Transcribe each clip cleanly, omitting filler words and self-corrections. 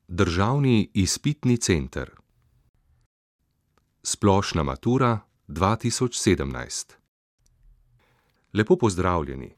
Državni izpitni center. Splošna matura 2017. Lepo pozdravljeni.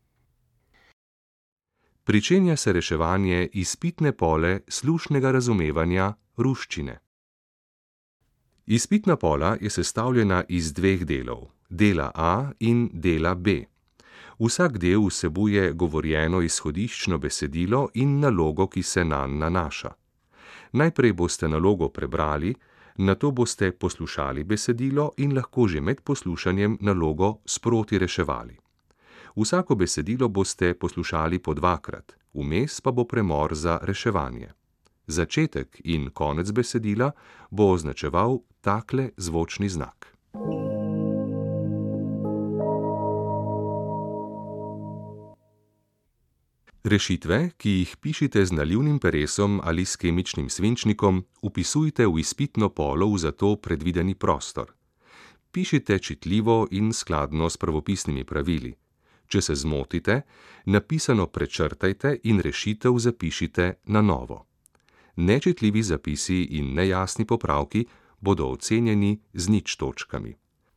Pričenja se reševanje izpitne pole slušnega razumevanja ruščine. Izpitna pola je sestavljena iz dveh delov, dela A in dela B. Vsak del vsebuje govorjeno izhodiščno besedilo in nalogo, ki se nanj nanaša. Najprej boste nalogo prebrali, nato boste poslušali besedilo in lahko že med poslušanjem nalogo sproti reševali. Vsako besedilo boste poslušali po dvakrat, vmes pa bo premor za reševanje. Začetek in konec besedila bo označeval takle zvočni znak. Rešitve, ki jih pišite z nalivnim peresom ali s kemičnim svinčnikom, vpisujte v izpitno polo v za to predvideni prostor. Pišite čitljivo in skladno s pravopisnimi pravili. Če se zmotite, napisano prečrtajte in rešitev zapišite na novo. Nečitljivi zapisi in nejasni popravki bodo ocenjeni z 0 točkami.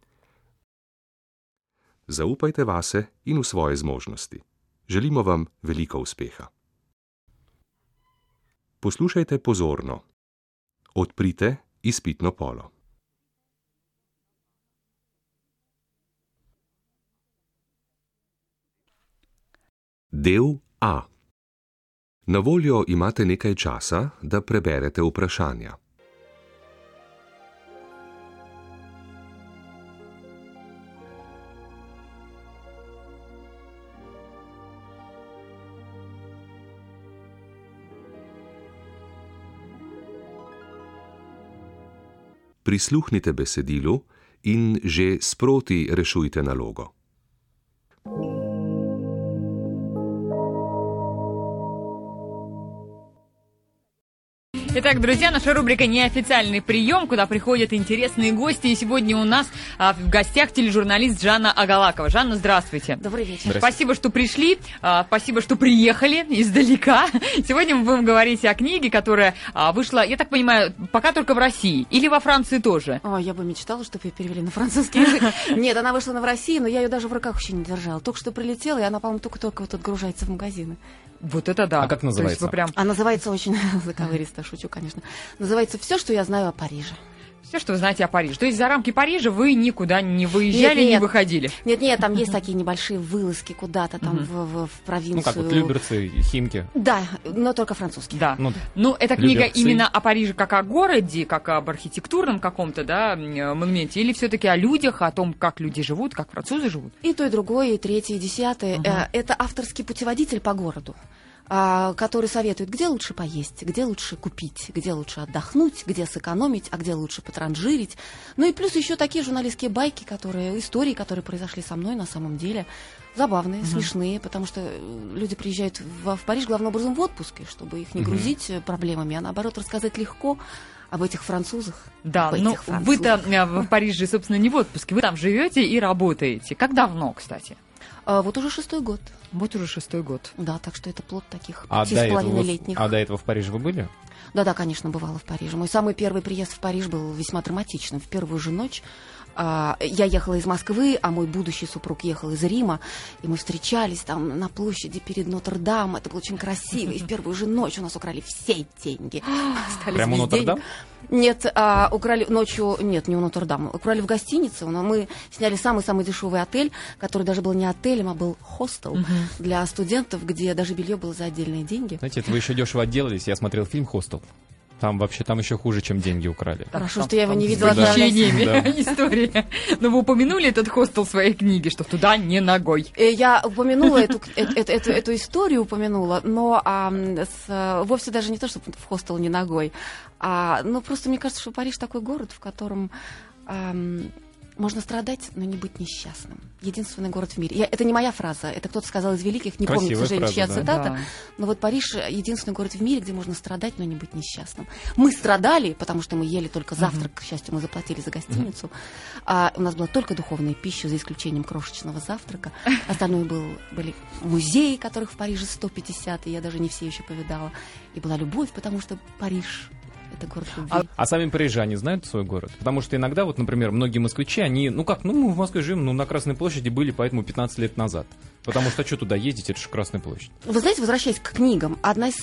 Zaupajte vase in v svoje zmožnosti. Želimo vam veliko uspeha. Poslušajte pozorno. Odprite izpitno polo. Del A. Na voljo imate nekaj časa, da preberete vprašanja. Prisluhnite besedilu in že sproti rešujte nalogo. Итак, друзья, наша рубрика «Неофициальный прием», куда приходят интересные гости. И сегодня у нас в гостях тележурналист Жанна Агалакова. Жанна, здравствуйте. Добрый вечер. Спасибо, что пришли, спасибо, что приехали издалека. Сегодня мы будем говорить о книге, которая вышла, я так понимаю, пока только в России или во Франции тоже. Ой, я бы мечтала, чтобы ее перевели на французский язык. Нет, она вышла в России, но я ее даже в руках еще не держала. Только что прилетела, и она, по-моему, только вот отгружается в магазины. Вот это да. А как называется? А называется очень заковыристо, шучу, конечно. Называется «Все, что я знаю о Париже». Все, что вы знаете о Париже. То есть за рамки Парижа вы никуда не выезжали, не выходили? Нет, там есть такие небольшие вылазки куда-то там в провинцию. Ну как вот Люберцы, Химки. Да, но только французские. Да. Ну, эта книга именно о Париже как о городе, как об архитектурном каком-то, да, монументе, или все-таки о людях, о том, как люди живут, как французы живут? И то, и другое, и третье, и десятое. Это авторский путеводитель по городу, который советует, где лучше поесть, где лучше купить, где лучше отдохнуть, где сэкономить, а где лучше потранжирить. Ну и плюс еще такие журналистские байки, истории, которые произошли со мной на самом деле. Забавные, смешные, потому что люди приезжают в Париж главным образом в отпуск, чтобы их не грузить проблемами, а наоборот рассказать легко об этих французах. Да, но вы-то в Париже, собственно, не в отпуске, вы там живете и работаете. Как давно, кстати? Вот уже 6-й год. Вот уже 6-й год. Да, так что это плод таких 5,5-летних. А до этого в Париже вы были? Да, конечно, бывала в Париже. Мой самый первый приезд в Париж был весьма драматичным. В первую же ночь я ехала из Москвы, а мой будущий супруг ехал из Рима, и мы встречались там на площади перед Нотр-Дам. Это было очень красиво, и в первую же ночь у нас украли все деньги. Прямо у Нотр-Дам? Нет, украли ночью, нет, не у Нотр-Дам, украли в гостинице. Мы сняли самый-самый дешевый отель, который даже был не отелем, а был хостел для студентов, где даже белье было за отдельные деньги. Знаете, это вы еще дешево отделались. Я смотрел фильм «Хостел». Там еще хуже, чем деньги украли. Хорошо, что я его не видела. Да. История. Но вы упомянули этот хостел в своей книге, что туда не ногой. Я упомянула эту историю, но вовсе даже не то, что в хостел не ногой. Ну, просто мне кажется, что Париж такой город, в котором Можно страдать, но не быть несчастным. Единственный город в мире. Это не моя фраза, это кто-то сказал из великих, не помню, к сожалению, фраза, чья да. цитата. Да. Но вот Париж — единственный город в мире, где можно страдать, но не быть несчастным. Мы страдали, потому что мы ели только завтрак, к счастью, мы заплатили за гостиницу. А у нас была только духовная пища, за исключением крошечного завтрака. Остальное были музеи, которых в Париже 150, и я даже не все еще повидала. И была любовь, потому что Париж — это город любви. А сами парижане знают свой город? Потому что иногда, вот, например, многие москвичи, они, мы в Москве живем, на Красной площади были, поэтому 15 лет назад. Потому что что туда ездить, это же Красная площадь. Вы знаете, возвращаясь к книгам,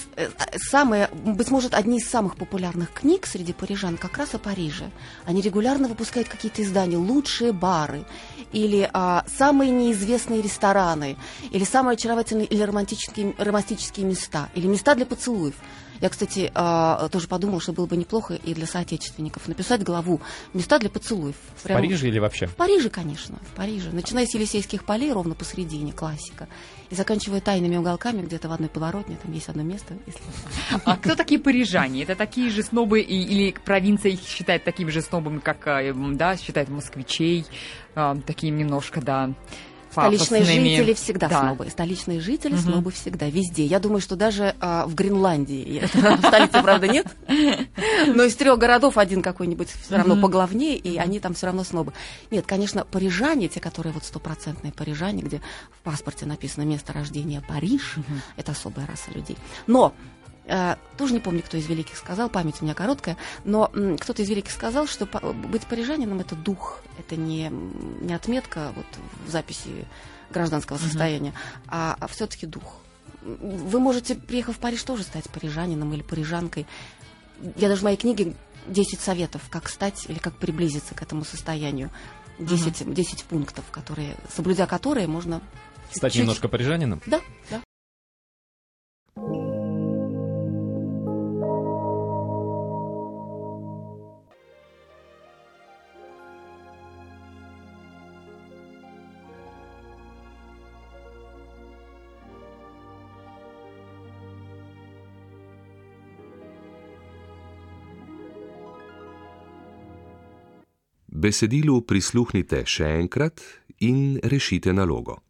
быть может, одни из самых популярных книг среди парижан как раз о Париже. Они регулярно выпускают какие-то издания, лучшие бары, или самые неизвестные рестораны, или самые очаровательные или романтические места, или места для поцелуев. Я, кстати, тоже подумала, что было бы неплохо и для соотечественников написать главу «Места для поцелуев». В Париже или вообще? В Париже, конечно, в Париже. Начиная с Елисейских полей, ровно посередине, классика, и заканчивая тайными уголками, где-то в одной подворотне, там есть одно место. А кто такие парижане? Это такие же снобы, или провинция их считает такими же снобами, как, да, считает москвичей, такие немножко, да... Столичные пафосными. жители всегда Да. снобы. Столичные жители снобы всегда, везде. Я думаю, что даже в Гренландии, в столице, правда, нет, но из 3 городов один какой-нибудь все равно поглавнее, и они там все равно снобы. Нет, конечно, парижане, те, которые вот стопроцентные парижане, где в паспорте написано место рождения Париж, это особая раса людей. Но тоже не помню, кто из великих сказал, память у меня короткая, но кто-то из великих сказал, что быть парижанином — это дух, это не отметка вот в записи гражданского состояния, а все-таки дух. Вы можете, приехав в Париж, тоже стать парижанином или парижанкой. Я даже в моей книге 10 советов, как стать или как приблизиться к этому состоянию. 10 пунктов, соблюдя которые можно... Стать чуть-чуть... немножко парижанином? Да, да. Besedilu prisluhnite še enkrat in rešite nalogo.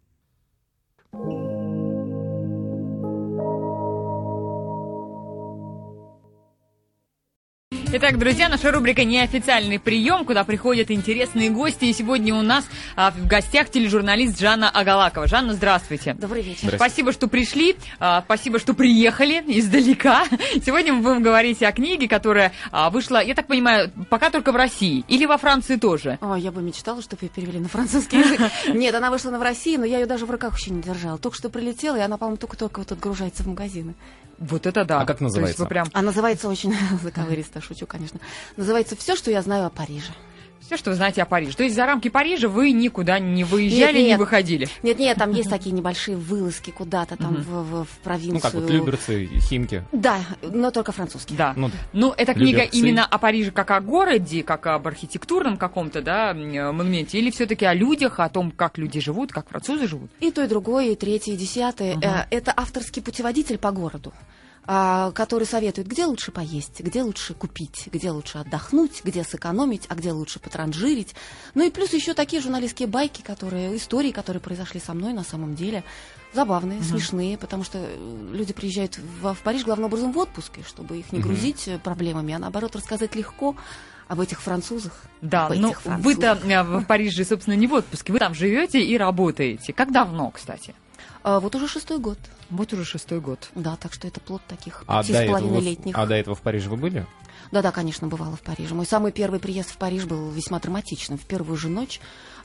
Итак, друзья, наша рубрика «Неофициальный прием», куда приходят интересные гости. И сегодня у нас в гостях тележурналист Жанна Агалакова. Жанна, здравствуйте. Добрый вечер. Спасибо, что пришли, спасибо, что приехали издалека. Сегодня мы будем говорить о книге, которая вышла, я так понимаю, пока только в России или во Франции тоже. Ой, я бы мечтала, чтобы ее перевели на французский язык. Нет, она вышла в России, но я ее даже в руках еще не держала. Только что прилетела, и она, по-моему, только вот отгружается в магазины. Вот это да. А как называется? То есть вы прям... А называется очень заковыристо, шучу, конечно. Называется «Все, что я знаю о Париже». Все, что вы знаете о Париже. То есть за рамки Парижа вы никуда не выезжали, не выходили? Нет, там есть такие небольшие вылазки куда-то там в провинцию. Ну как, вот Люберцы, Химки. Да, но только французские. Да. Ну, Ну, эта книга Люберцы. именно о Париже как о городе, как об архитектурном каком-то, да, монументе, или все-таки о людях, о том, как люди живут, как французы живут? И то, и другое, и третье, и десятое. Это авторский путеводитель по городу, который советует, где лучше поесть, где лучше купить, где лучше отдохнуть, где сэкономить, а где лучше потранжирить. Ну и плюс еще такие журналистские байки, истории, которые произошли со мной на самом деле. Забавные, смешные, потому что люди приезжают в Париж главным образом в отпуск, и чтобы их не грузить проблемами, а наоборот рассказать легко об этих французах. Да, но вы-то в Париже, собственно, не в отпуске, вы там живете и работаете. Как давно, кстати? Вот уже 6-й год. Вот уже 6-й год. Да, так что это плод таких А 5,5-летних. до этого в Париже вы были? Да, конечно, бывала в Париже. Мой самый первый приезд в Париж был весьма драматичным. В первую же ночь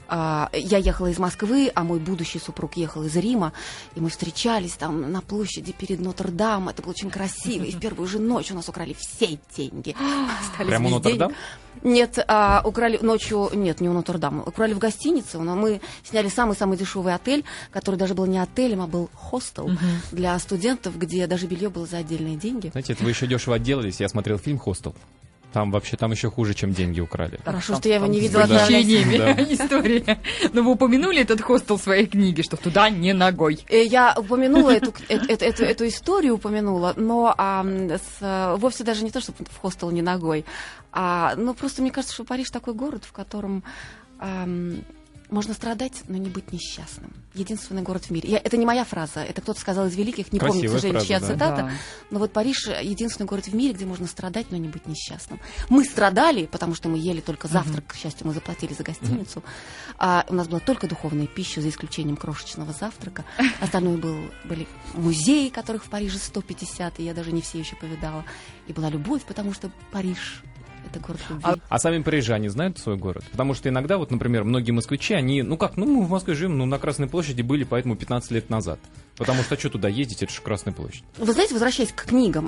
я ехала из Москвы, а мой будущий супруг ехал из Рима, и мы встречались там на площади перед Нотр-Дам. Это было очень красиво, и в первую же ночь у нас украли все деньги. Прямо у Нотр-Дам? Нет, украли ночью, нет, не у Нотр-Дам, украли в гостинице. Но мы сняли самый-самый дешевый отель, который даже был не отелем, а был хостел для студентов, где даже белье было за отдельные деньги. Знаете, это вы еще дешево отделались. Я смотрел фильм «Хостел». Там еще хуже, чем деньги украли. Хорошо, что я его не С видела. похищениями Да. история. Но вы упомянули этот хостел в своей книге, что туда не ногой. Я упомянула эту историю, но вовсе даже не то, что в хостел не ногой, но просто мне кажется, что Париж такой город, в котором Можно страдать, но не быть несчастным. Единственный город в мире. Это не моя фраза, это кто-то сказал из великих, не помню, к сожалению, чья цитата. Да. Но вот Париж — единственный город в мире, где можно страдать, но не быть несчастным. Мы страдали, потому что мы ели только завтрак, к счастью, мы заплатили за гостиницу. А у нас была только духовная пища, за исключением крошечного завтрака. Остальное были музеи, которых в Париже 150, и я даже не все еще повидала. И была любовь, потому что Париж — это город любви. А сами парижане знают свой город? Потому что иногда, вот, например, многие москвичи, они, мы в Москве живем, на Красной площади были, поэтому 15 лет назад. Потому что туда ездить, это же Красная площадь. Вы знаете, возвращаясь к книгам,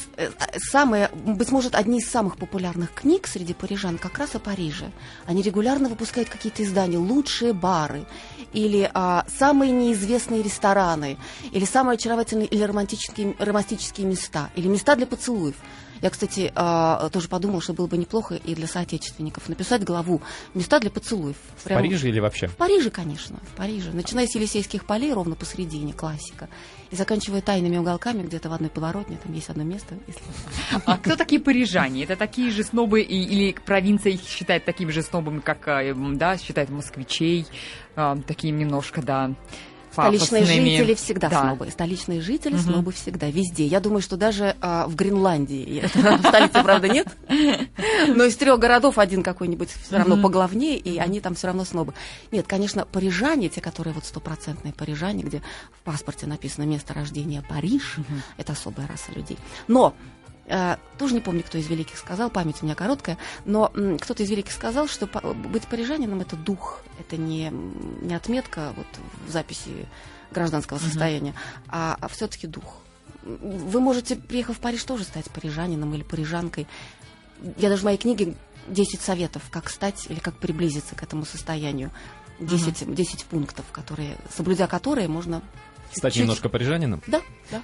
быть может, одни из самых популярных книг среди парижан как раз о Париже. Они регулярно выпускают какие-то издания, лучшие бары, или самые неизвестные рестораны, или самые очаровательные или романтические места, или места для поцелуев. Я, кстати, тоже подумала, что было бы неплохо и для соотечественников написать главу «Места для поцелуев». В Париже или вообще? В Париже, конечно, в Париже. Начиная с Елисейских полей, ровно посередине, классика. И заканчивая тайными уголками, где-то в одной подворотне, там есть одно место. А кто такие парижане? Это такие же снобы, или провинция их считает такими же снобами, как, считает москвичей, такие немножко, Столичные жители всегда снобы. Столичные жители снобы всегда, везде. Я думаю, что даже в Гренландии, в столице, правда, нет, но из 3 городов один какой-нибудь все равно поглавнее, и они там все равно снобы. Нет, конечно, парижане, те, которые стопроцентные парижане, где в паспорте написано место рождения Париж, это особая раса людей. Но тоже не помню, кто из великих сказал, память у меня короткая, но кто-то из великих сказал, что быть парижанином — это дух, это не отметка в записи гражданского состояния, а все-таки дух. Вы можете, приехав в Париж, тоже стать парижанином или парижанкой. Я даже в моей книге 10 советов, как стать или как приблизиться к этому состоянию. 10 пунктов, соблюдя которые можно... Стать немножко парижанином? Да.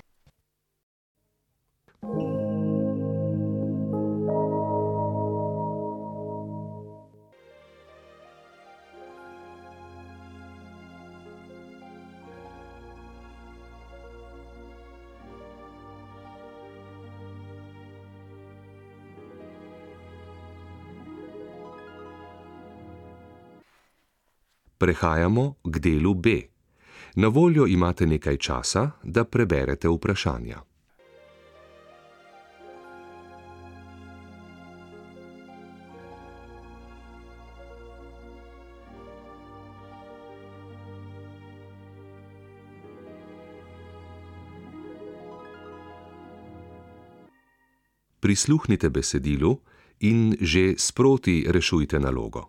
Prehajamo k delu B. Na voljo imate nekaj časa, da preberete vprašanja. Prisluhnite besedilu in že sproti rešujte nalogo.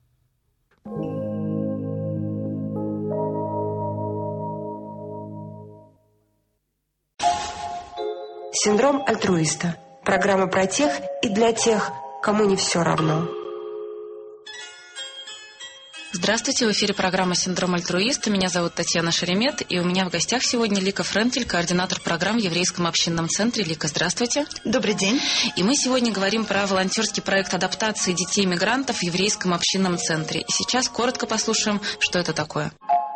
Синдром альтруиста. Программа про тех и для тех, кому не все равно. Здравствуйте, в эфире программа «Синдром альтруиста». Меня зовут Татьяна Шеремет, и у меня в гостях сегодня Лика Френкель, координатор программ в Еврейском общинном центре. Лика, здравствуйте. Добрый день. И мы сегодня говорим про волонтерский проект адаптации детей-мигрантов в Еврейском общинном центре. И сейчас коротко послушаем, что это такое.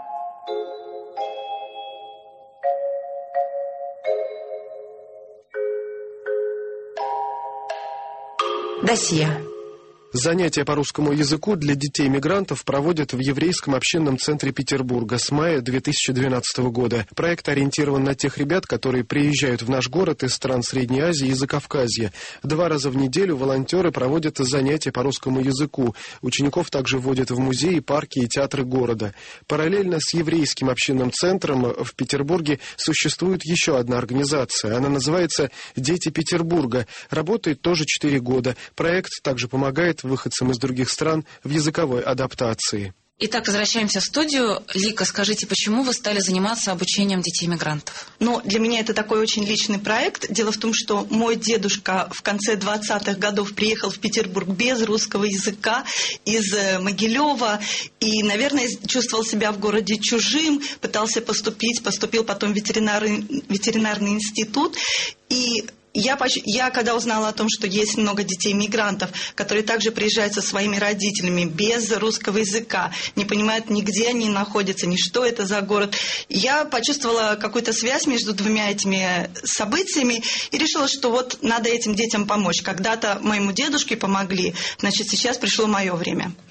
Досье. Занятия по русскому языку для детей-мигрантов проводят в Еврейском общинном центре Петербурга с мая 2012 года. Проект ориентирован на тех ребят, которые приезжают в наш город из стран Средней Азии и Закавказья. 2 раза в неделю волонтеры проводят занятия по русскому языку. Учеников также вводят в музеи, парки и театры города. Параллельно с Еврейским общинным центром в Петербурге существует еще одна организация. Она называется «Дети Петербурга». Работает тоже 4 года. Проект также помогает выходцам из других стран в языковой адаптации. Итак, возвращаемся в студию. Лика, скажите, почему вы стали заниматься обучением детей-мигрантов? Для меня это такой очень личный проект. Дело в том, что мой дедушка в конце 20-х годов приехал в Петербург без русского языка из Могилева и, наверное, чувствовал себя в городе чужим, пытался поступил потом в ветеринарный институт. И я когда узнала о том, что есть много детей-мигрантов, которые также приезжают со своими родителями без русского языка, не понимают ни где они находятся, ни что это за город, я почувствовала какую-то связь между двумя этими событиями и решила, что надо этим детям помочь. Когда-то моему дедушке помогли, значит, сейчас пришло мое время.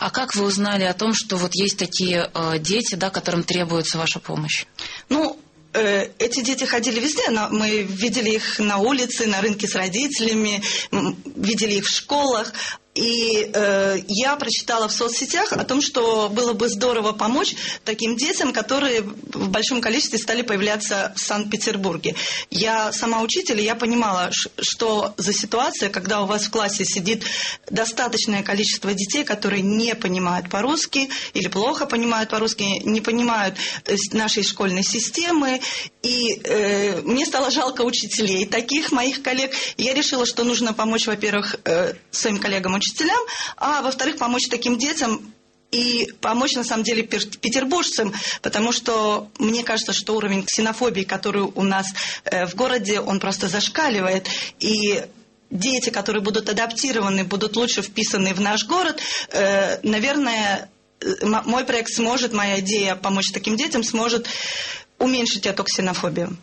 А как вы узнали о том, что вот есть такие дети, да, которым требуется ваша помощь? Ну, эти дети ходили везде. Мы видели их на улице, на рынке с родителями, видели их в школах. И я прочитала в соцсетях о том, что было бы здорово помочь таким детям, которые в большом количестве стали появляться в Санкт-Петербурге. Я сама учитель, и я понимала, что за ситуация, когда у вас в классе сидит достаточное количество детей, которые не понимают по-русски или плохо понимают по-русски, не понимают нашей школьной системы. И мне стало жалко учителей, таких моих коллег. И я решила, что нужно помочь, во-первых, своим коллегам-учителям, а во-вторых, помочь таким детям и помочь, на самом деле, петербуржцам, потому что мне кажется, что уровень ксенофобии, который у нас в городе, он просто зашкаливает. И дети, которые будут адаптированы, будут лучше вписаны в наш город, наверное, мой проект сможет, моя идея помочь таким детям сможет уменьшить эту ксенофобию.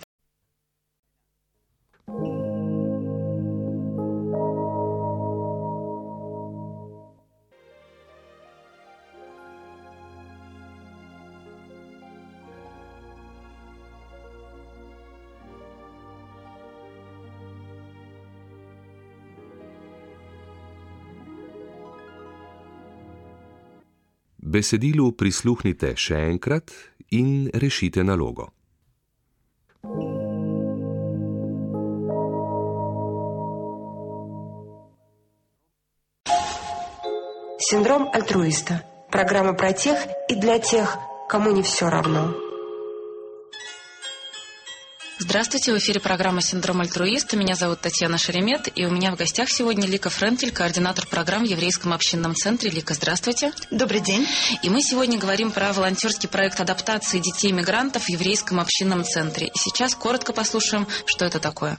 Besedilu prisluhnite še enkrat in rešite nalogo. Синдром альтруиста. Программа про тех и для тех, кому не все равно. Здравствуйте, в эфире программа «Синдром альтруиста». Меня зовут Татьяна Шеремет, и у меня в гостях сегодня Лика Френтель, координатор программ в Еврейском общинном центре. Лика, здравствуйте. Добрый день. И мы сегодня говорим про волонтерский проект адаптации детей-мигрантов в Еврейском общинном центре. И сейчас коротко послушаем, что это такое.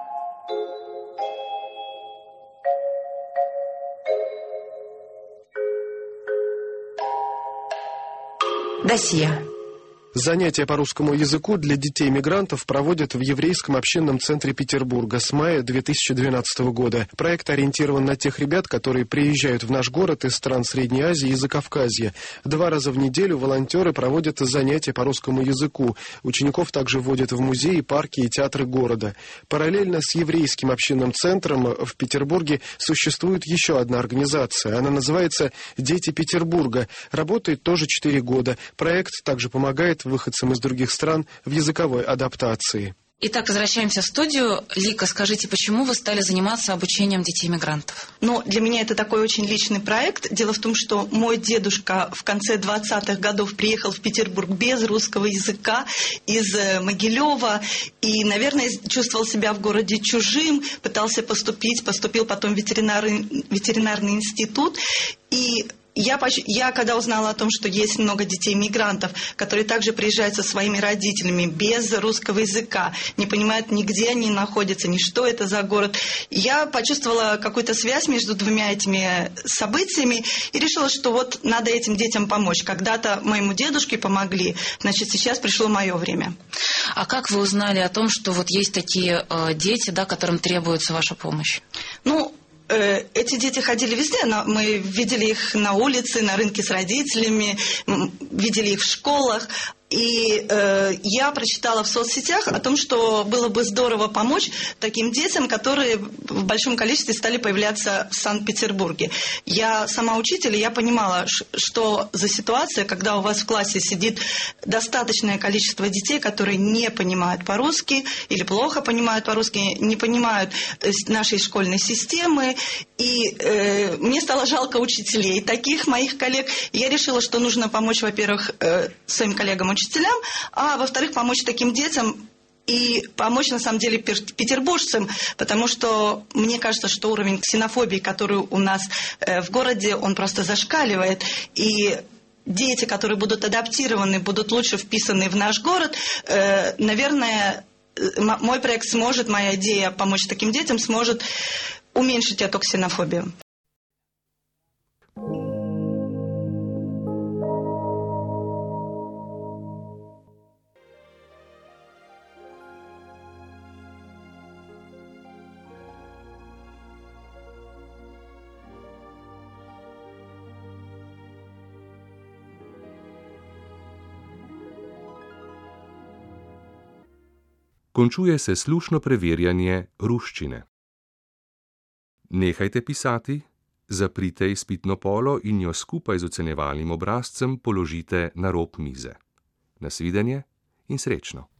Досье. Занятия по русскому языку для детей-мигрантов проводят в Еврейском общинном центре Петербурга с мая 2012 года. Проект ориентирован на тех ребят, которые приезжают в наш город из стран Средней Азии и Закавказья. 2 раза в неделю волонтеры проводят занятия по русскому языку. Учеников также вводят в музеи, парки и театры города. Параллельно с Еврейским общинным центром в Петербурге существует еще одна организация. Она называется «Дети Петербурга». Работает тоже 4 года. Проект также помогает выходцам из других стран в языковой адаптации. Итак, возвращаемся в студию. Лика, скажите, почему вы стали заниматься обучением детей-мигрантов? Ну, для меня это такой очень личный проект. Дело в том, что мой дедушка в конце 20-х годов приехал в Петербург без русского языка, из Могилева, и, наверное, чувствовал себя в городе чужим, пытался поступил потом в ветеринарный институт, и я когда узнала о том, что есть много детей-мигрантов, которые также приезжают со своими родителями без русского языка, не понимают ни где они находятся, ни что это за город, я почувствовала какую-то связь между двумя этими событиями и решила, что вот надо этим детям помочь. Когда-то моему дедушке помогли, значит, сейчас пришло мое время. А как вы узнали о том, что вот есть такие дети, да, которым требуется ваша помощь? Ну, эти дети ходили везде. Мы видели их на улице, на рынке с родителями, видели их в школах. И я прочитала в соцсетях о том, что было бы здорово помочь таким детям, которые в большом количестве стали появляться в Санкт-Петербурге. Я сама учитель, и я понимала, что за ситуация, когда у вас в классе сидит достаточное количество детей, которые не понимают по-русски или плохо понимают по-русски, не понимают нашей школьной системы. И мне стало жалко учителей, таких моих коллег. И я решила, что нужно помочь, во-первых, своим коллегам-учителям, а во-вторых, помочь таким детям и помочь, на самом деле, петербуржцам, потому что мне кажется, что уровень ксенофобии, который у нас в городе, он просто зашкаливает. И дети, которые будут адаптированы, будут лучше вписаны в наш город, наверное, мой проект сможет, моя идея помочь таким детям сможет уменьшить эту ксенофобию. Končuje se slušno preverjanje ruščine. Nehajte pisati, zaprite izpitno polo in jo skupaj z ocenjevalnim obrazcem položite na rob mize. Nasvidenje in srečno!